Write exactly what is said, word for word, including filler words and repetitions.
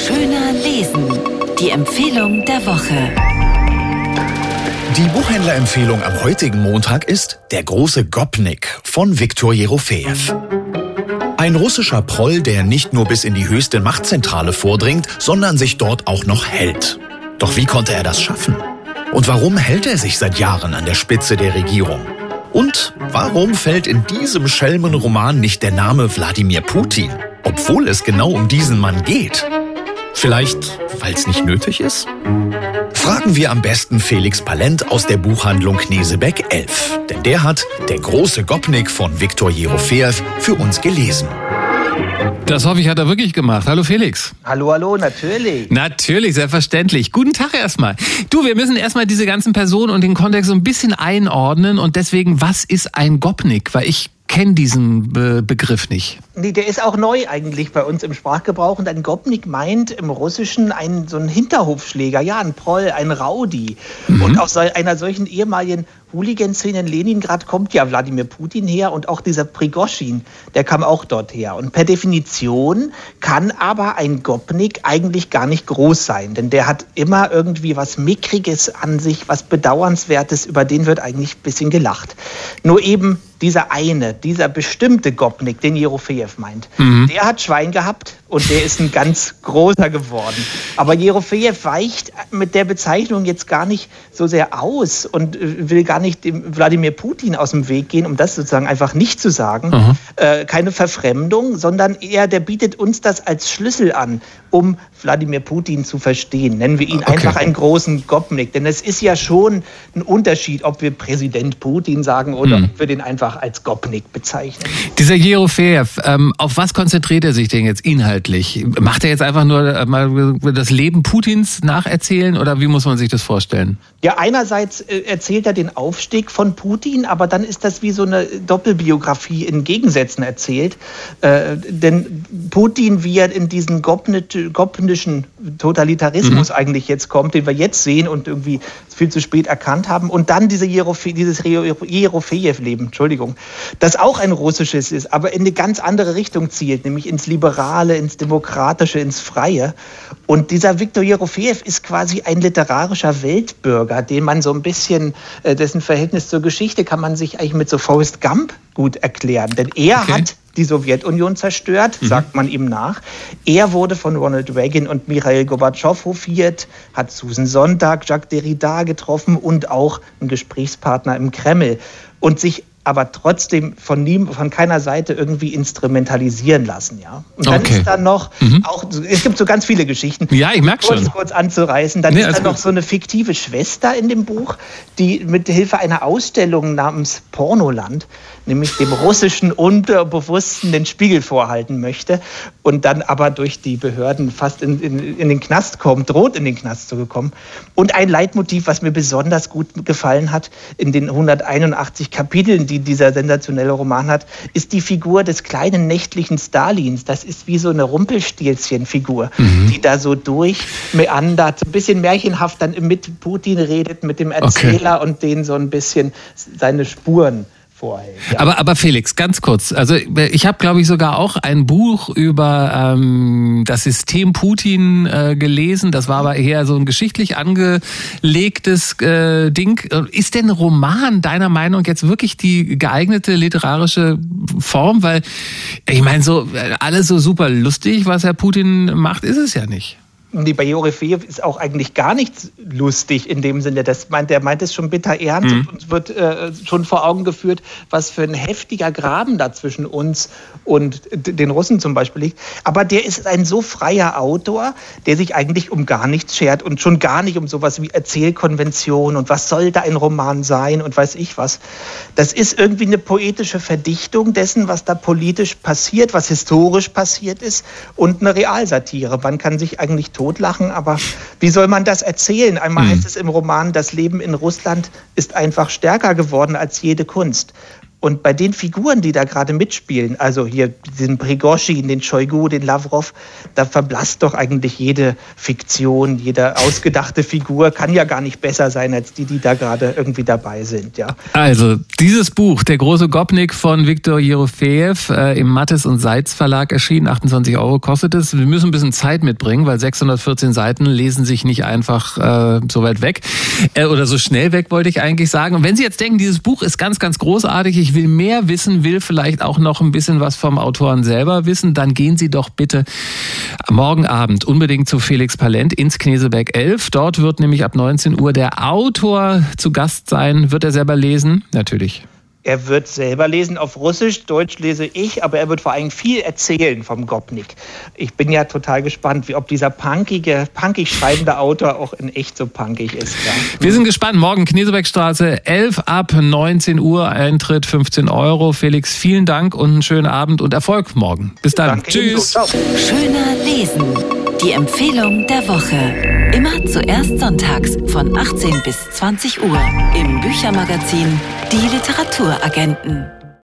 Schöner lesen. Die Empfehlung der Woche. Die Buchhändlerempfehlung am heutigen Montag ist Der große Gopnik von Viktor Jerofejew. Ein russischer Proll, der nicht nur bis in die höchste Machtzentrale vordringt, sondern sich dort auch noch hält. Doch wie konnte er das schaffen? Und warum hält er sich seit Jahren an der Spitze der Regierung? Und warum fällt in diesem Schelmenroman nicht der Name Wladimir Putin, obwohl es genau um diesen Mann geht? Vielleicht, weil es nicht nötig ist? Fragen wir am besten Felix Palent aus der Buchhandlung Knesebeck elf. Denn der hat Der große Gopnik von Viktor Jerofejew für uns gelesen. Das hoffe ich, hat er wirklich gemacht. Hallo Felix. Hallo, hallo, natürlich. Natürlich, selbstverständlich. Guten Tag erstmal. Du, wir müssen erstmal diese ganzen Personen und den Kontext so ein bisschen einordnen. Und deswegen, was ist ein Gopnik? Weil ich kenne diesen Be- Begriff nicht. Nee, der ist auch neu eigentlich bei uns im Sprachgebrauch. Und ein Gopnik meint im Russischen einen, so einen Hinterhofschläger, ja, ein Proll, ein Rowdy. Mhm. Und aus einer solchen ehemaligen Hooligan-Szene in Leningrad kommt ja Wladimir Putin her und auch dieser Prigoschin, der kam auch dort her. Und per Definition kann aber ein Gopnik eigentlich gar nicht groß sein, denn der hat immer irgendwie was Mickriges an sich, was Bedauernswertes, über den wird eigentlich ein bisschen gelacht. Nur eben dieser eine, dieser bestimmte Gopnik, den Jerofejew meint, mhm. der hat Schwein gehabt und der ist ein ganz großer geworden. Aber Jerofejew weicht mit der Bezeichnung jetzt gar nicht so sehr aus und will gar nicht dem Wladimir Putin aus dem Weg gehen, um das sozusagen einfach nicht zu sagen. Mhm. Äh, keine Verfremdung, sondern eher, der bietet uns das als Schlüssel an, um Wladimir Putin zu verstehen. Nennen wir ihn okay. einfach einen großen Gopnik. Denn es ist ja schon ein Unterschied, ob wir Präsident Putin sagen oder mhm. ob wir den einfach als Gopnik bezeichnen. Dieser Jerofejew, ähm, auf was konzentriert er sich denn jetzt inhaltlich? Macht er jetzt einfach nur äh, mal das Leben Putins nacherzählen oder wie muss man sich das vorstellen? Ja, einerseits äh, erzählt er den Aufstieg von Putin, aber dann ist das wie so eine Doppelbiografie in Gegensätzen erzählt. Äh, denn Putin, wie er in diesen gopnischen Totalitarismus mhm. eigentlich jetzt kommt, den wir jetzt sehen und irgendwie viel zu spät erkannt haben, und dann diese Jerofe, dieses Jerofejew-Leben, Entschuldigung, das auch ein russisches ist, aber in eine ganz andere Richtung zielt, nämlich ins Liberale, ins Demokratische, ins Freie. Und dieser Viktor Jerofejew ist quasi ein literarischer Weltbürger, den man so ein bisschen, äh, dessen Verhältnis zur Geschichte kann man sich eigentlich mit so Forrest Gump gut erklären. Denn er okay. hat die Sowjetunion zerstört, mhm. sagt man ihm nach. Er wurde von Ronald Reagan und Michail Gorbatschow hofiert, hat Susan Sontag, Jacques Derrida getroffen und auch einen Gesprächspartner im Kreml. Und sich aber trotzdem von nie, von keiner Seite irgendwie instrumentalisieren lassen, ja. Und dann okay. ist da noch, mhm. auch, es gibt so ganz viele Geschichten. Ja, ich merke schon. Kurz kurz Dann nee, ist da noch gut. so eine fiktive Schwester in dem Buch, die mit Hilfe einer Ausstellung namens Pornoland, nämlich dem russischen Unterbewussten, den Spiegel vorhalten möchte und dann aber durch die Behörden fast in, in, in den Knast kommt, droht in den Knast zu kommen. Und ein Leitmotiv, was mir besonders gut gefallen hat, in den hunderteinundachtzig Kapiteln, die dieser sensationelle Roman hat, ist die Figur des kleinen nächtlichen Stalins. Das ist wie so eine Rumpelstilzchen-Figur, mhm. die da so durchmeandert, ein bisschen märchenhaft dann mit Putin redet, mit dem Erzähler okay. und denen so ein bisschen seine Spuren vorhält. Ja. Aber, aber Felix, ganz kurz. Also ich habe, glaube ich, sogar auch ein Buch über ähm, das System Putin äh, gelesen. Das war aber eher so ein geschichtlich angelegtes äh, Ding. Ist denn ein Roman deiner Meinung jetzt wirklich die geeignete literarische Form? Weil ich meine, so alles so super lustig, was Herr Putin macht, ist es ja nicht. Nee, bei Jerofejew ist auch eigentlich gar nichts lustig in dem Sinne. Das meint, der meint es schon bitter ernst mhm. und uns wird äh, schon vor Augen geführt, was für ein heftiger Graben da zwischen uns und d- den Russen zum Beispiel liegt. Aber der ist ein so freier Autor, der sich eigentlich um gar nichts schert und schon gar nicht um sowas wie Erzählkonvention und was soll da ein Roman sein und weiß ich was. Das ist irgendwie eine poetische Verdichtung dessen, was da politisch passiert, was historisch passiert ist und eine Realsatire. Man kann sich eigentlich totlachen, aber wie soll man das erzählen? Einmal mhm. heißt es im Roman, das Leben in Russland ist einfach stärker geworden als jede Kunst. Und bei den Figuren, die da gerade mitspielen, also hier den Prigoschin, den Shoigu, den Lavrov, da verblasst doch eigentlich jede Fiktion, jede ausgedachte Figur kann ja gar nicht besser sein als die, die da gerade irgendwie dabei sind. Ja. Also dieses Buch, Der große Gopnik von Viktor Jerofejew, äh, im Mattes und Seitz Verlag erschienen, achtundzwanzig Euro kostet es. Wir müssen ein bisschen Zeit mitbringen, weil sechshundertvierzehn Seiten lesen sich nicht einfach äh, so weit weg äh, oder so schnell weg, wollte ich eigentlich sagen. Und wenn Sie jetzt denken, dieses Buch ist ganz, ganz großartig, ich will mehr wissen, will vielleicht auch noch ein bisschen was vom Autoren selber wissen, dann gehen Sie doch bitte morgen Abend unbedingt zu Felix Palent ins Kneseberg elf. Dort wird nämlich ab neunzehn Uhr der Autor zu Gast sein. Wird er selber lesen? Natürlich. Er wird selber lesen auf Russisch, Deutsch lese ich, aber er wird vor allem viel erzählen vom Gopnik. Ich bin ja total gespannt, wie ob dieser punkige, punkig schreibende Autor auch in echt so punkig ist. Ja. Wir sind gespannt. Morgen Knesebeckstraße elf ab neunzehn Uhr, Eintritt fünfzehn Euro. Felix, vielen Dank und einen schönen Abend und Erfolg morgen. Bis dann. Danke, tschüss. Schöner Lesen. Die Empfehlung der Woche. Immer zuerst sonntags von achtzehn bis zwanzig Uhr im Büchermagazin Die Literaturagenten.